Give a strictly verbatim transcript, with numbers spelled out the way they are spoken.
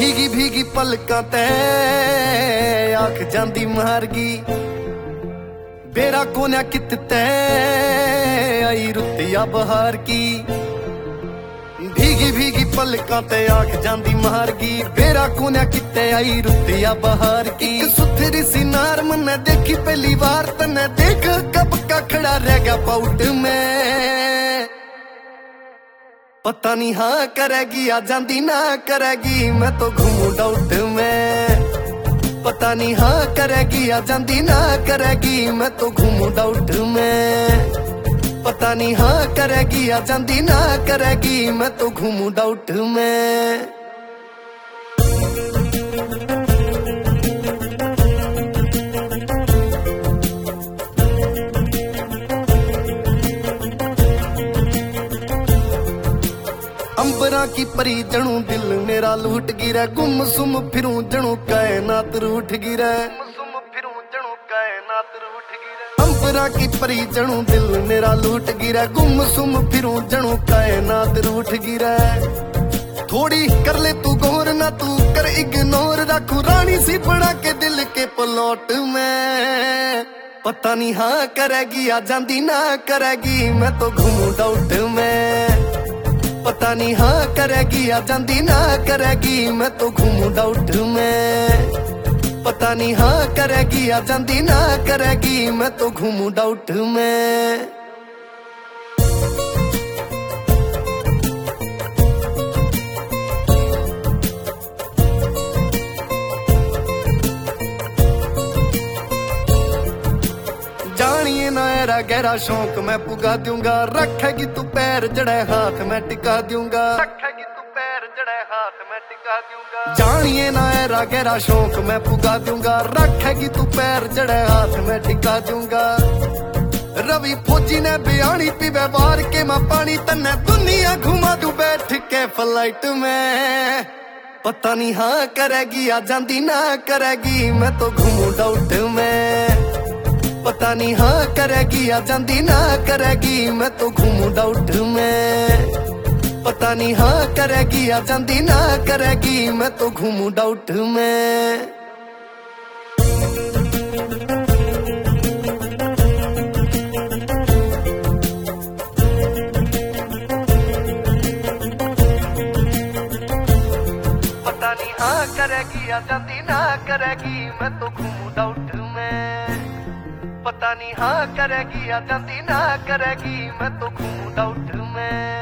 भीगी भीगी पलकां ते आख जांदी मारगी बेरा कोन्या कित ते आई रुतिया बहार की। भीगी भीगी पलकां ते आख जांदी मारगी बेरा कोन्या कित आई रुतिया बहार की। एक सुथरी सी नार मने देखी पहली बार तने देख कब का खड़ा रह गया पाउट में। पता नहीं हाँ करेगी आ जांदी ना करेगी मैं तो घूमू डाउट में। पता नहीं हाँ करेगी आ जांदी ना करेगी मैं तो घूमू डाउट में। पता नहीं हाँ करेगी आ जांदी ना करेगी मैं तो घूमू डाउट में। अंबरा की परी जणू दिल मेरा लूट गिरा गुम सुम फिरूं जणू कायनात रूठ गिरा। अंबरा की परी जणू दिल मेरा लूट गिरा गुम सुम फिरूं जणू कायनात रूठ गिरा। थोड़ी कर ले तू गौर ना तू कर इग्नोर रखू रानी सी बना के दिल के पलौट में। पता नहीं हाँ करेगी आ जांदी ना करेगी मैं तो घूमू डाउट में। पता नहीं हाँ करेगी आ जांदी ना करेगी मैं तो घूमू डाउट में। पता नहीं हाँ करेगी आ जांदी ना करेगी मैं तो घूमू डाउट में। जानिए ना एरा गहरा शौक मैं पुगा दूंगा रखेगी तू पैर जड़े हाथ मैं टिका दूंगा। रखेगी तू पैर जड़े हाथ मैं टिका दूंगा। जानिए ना एरा गहरा शौक मैं पुगा दूंगा रखेगी तू पैर जड़े हाथ मैं टिका दूंगा। रवि फौजी ने बयानी पी व्यवहार के मैं पानी तन्ने दुनिया घुमा दू बैठ के फ्लाइट में। पता नहीं हाँ करेगी आ जांदी ना करेगी मैं तो घूमू डाउट में। पता नहीं हाँ करेगी आ जांदी ना करेगी मैं तो घूमू डाउट में। पता नहीं हाँ करेगी आ जांदी ना करेगी मैं तो घूमू डाउट में। पता नहीं हाँ करेगी आ जांदी ना करेगी मैं तो घूमू डाउट में। पता नहीं हाँ करेगी आ जांदी ना करेगी मैं तो घूमू डाउट में।